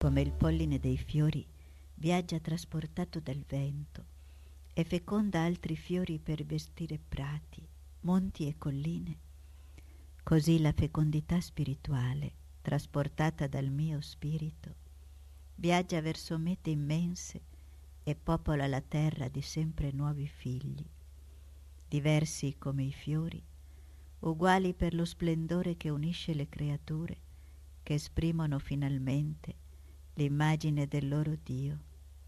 come il polline dei fiori viaggia trasportato dal vento e feconda altri fiori per vestire prati, monti e colline, così la fecondità spirituale, trasportata dal mio spirito, viaggia verso mete immense e popola la terra di sempre nuovi figli, diversi come i fiori, uguali per lo splendore che unisce le creature, che esprimono finalmente l'immagine del loro Dio.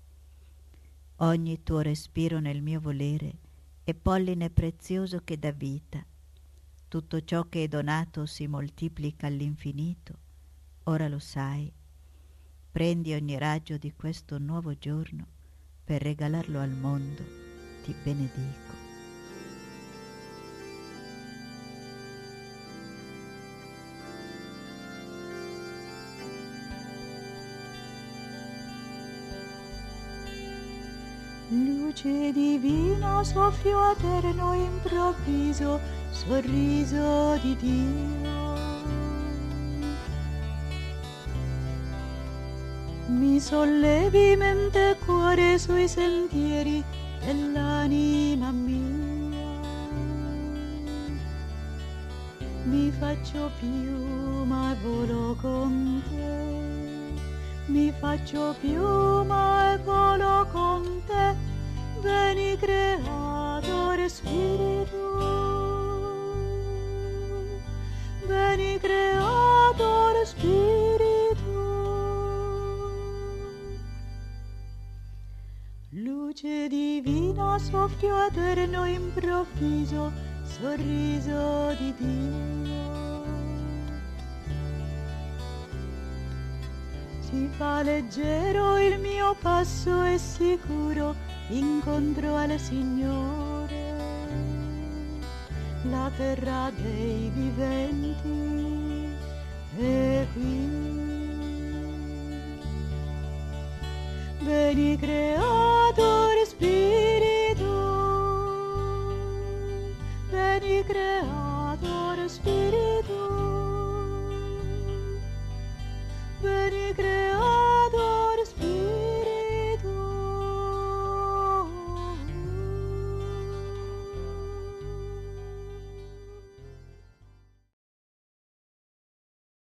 Ogni tuo respiro nel mio volere è polline prezioso che dà vita. Tutto ciò che è donato si moltiplica all'infinito. Ora lo sai. Prendi ogni raggio di questo nuovo giorno per regalarlo al mondo. Ti benedico. Luce divina soffiò eterno improvviso, sorriso di Dio. Mi sollevi mente e cuore sui sentieri dell'anima mia. Mi faccio piuma e volo con te. Mi faccio piuma e volo con te. Veni creatore spirito. Veni creatore spirito. Luce divina soffiò eterno improvviso, sorriso di Dio. Si fa leggero il mio passo e sicuro incontro al Signore. La terra dei